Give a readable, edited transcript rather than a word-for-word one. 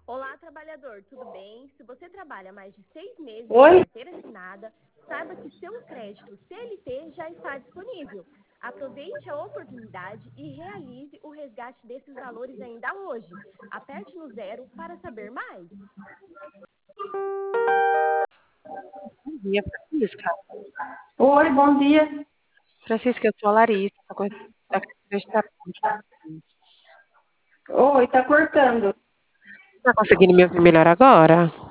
Olá, trabalhador, tudo bem? Se você trabalha mais de 6 meses com Oi? carteira assinada, saiba que seu crédito CLT já está disponível. Aproveite a oportunidade e realize o resgate desses valores ainda hoje. Aperte no zero para saber mais. Bom dia, Francisca. Oi, bom dia. Francisca, eu sou a Larissa, sou da Carteira de. Oi, tá cortando. Tá conseguindo me ouvir melhor agora?